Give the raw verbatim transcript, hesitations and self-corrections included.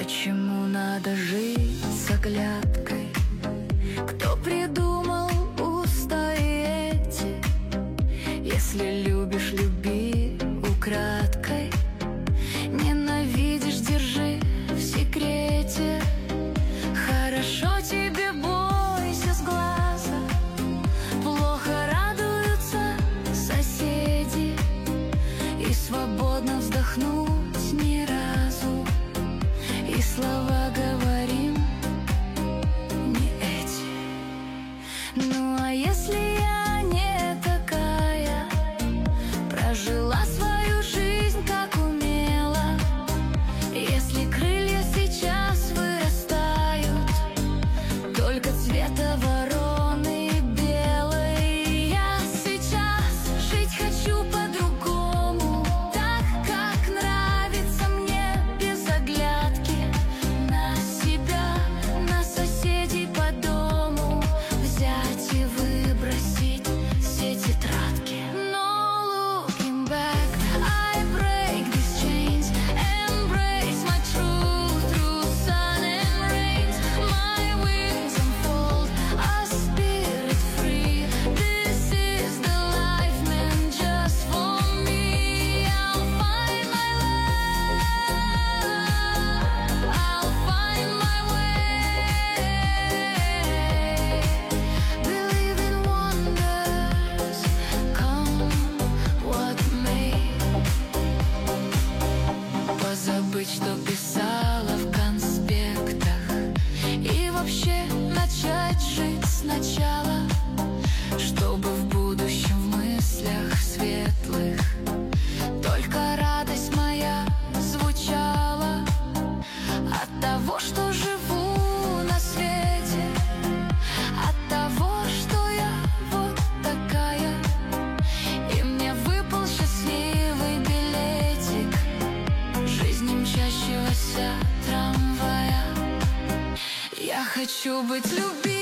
Почему надо жить с оглядкой? Кто придумал устои эти? Если любишь, люби украдкой. Ненавидишь, держи в секрете. Хорошо тебе, бойся с глаза. Плохо радуются соседи. И свободно вздохнуть ни разу. И слова говорим не эти. Ну а если я не такая, прожила свою жизнь как умела, если крылья сейчас вырастают только цвета вороны и белой, я сейчас жить хочу по-другому, так, как нравится мне, без оглядки на себя, на соседей по дому, взять и выбросить все тетрадки. No looking back, I break these chains, embrace my truth through sun and rain. My wings unfold, a spirit free. This is the life meant just for me. I'll find my love, I'll find my way. Believe in wonders, come what may. Позабыть, что писала в конспектах, и вообще начать жить сначала, чтобы в будущем в мыслях светлых только радость моя звучала от того, что живу на свете, от того, что я вот такая, и мне выпал счастливый билетик жизни мчащегося трамвая. Я хочу быть любимой.